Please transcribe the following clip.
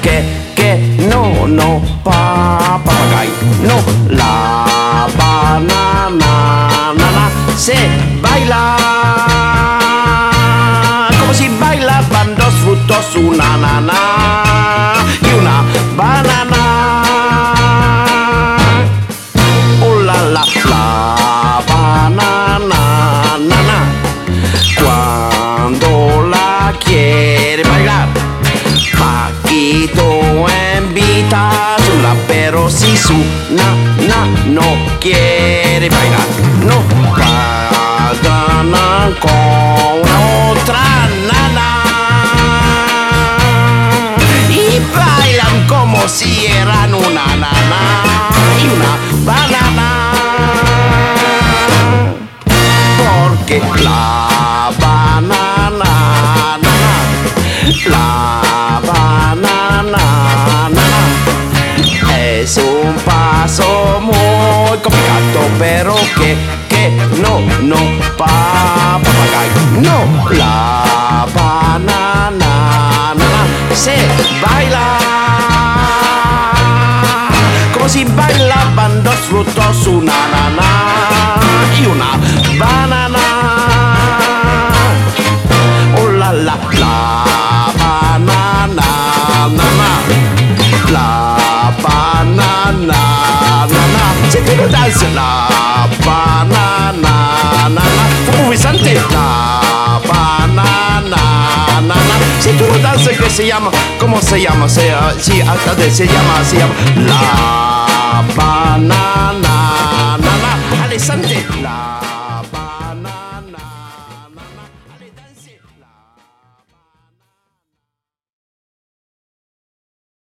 no, no, papagayo, no, la banana, nana, se baila como si bailaban dos frutos, una nana y una banana. Oh la banana, nana, cuando la quiere bailar, Paquito invita a Zula, pero si su nana no quiere bailar, no pagan con otra nana y bailan como si eran una nana y una banana, porque la banana, nana, la banana, nana, es un paso muy complicado, pero que no, papagayo, no, la banana, nana, se baila como si bailaban dos frutos, una nana y una banana. Oh la banana, nana, la banana, nana, c'est une danse, la banana, nana, vous pouvez chanter, la banana, nana, c'est une danse que se llama, ¿cómo se llama? Se llama la banana.